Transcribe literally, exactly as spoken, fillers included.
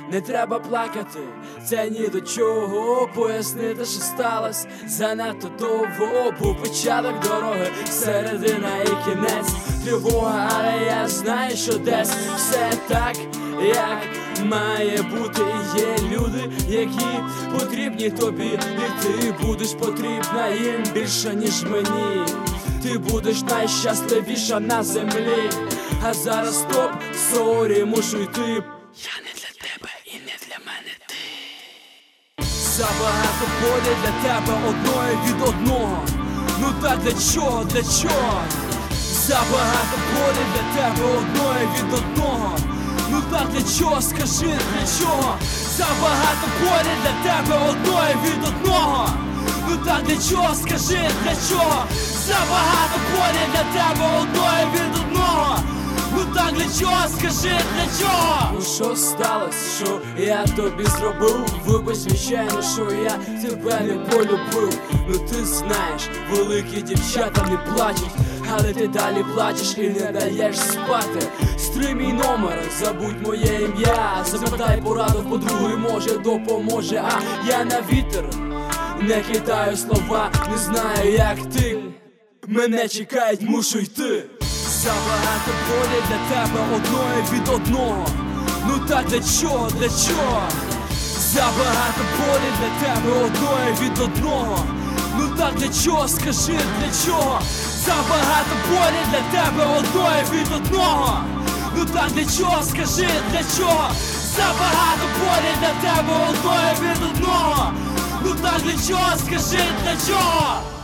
Не треба плакати, це ні до чого. Пояснити, що сталося занадто довго. Був початок дороги, середина і кінець. Тривога, але я знаю, що десь все так, як має бути. І є люди, які потрібні тобі, і ти будеш потрібна їм більше, ніж мені. Ти будеш найщасливіша на землі. А зараз стоп, сорі, мушу йти. Я не для тебе і не для мене ти. Забагато болі для тебе одної від одного. Ну так для чого, для чого? Забагато болі для тебе одної від одного. Ну так для чого, скажи, для чого? Забагато болі для тебе одної від одного. Ну так для чого, скажи, для чого? Забагато болі для тебе одної від одного. Ну так для чого, скажи, для чого? Ну що сталося, що я тобі зробив? Вибач, звичайно, що я тебе не полюбив. Ну ти знаєш, великі дівчата не плачуть, але ти далі плачеш і не даєш спати. Стри мій номер, забудь моє ім'я. Запитай пораду в подруги, може допоможе. А я на вітер не кидаю слова, не знаю як ти. Мене чекають, мушу йти. Забагато болі для тебе одної від одного. Ну так для чого, для чого? Забагато болі для тебе одної від одного. Ну так для чого, скажи, для чого? Забагато болі для тебе одної від одного. Ну так для чого, скажи, для чого? Забагато болі для тебе одної від одного. Ну так для чого, скажи, для чого?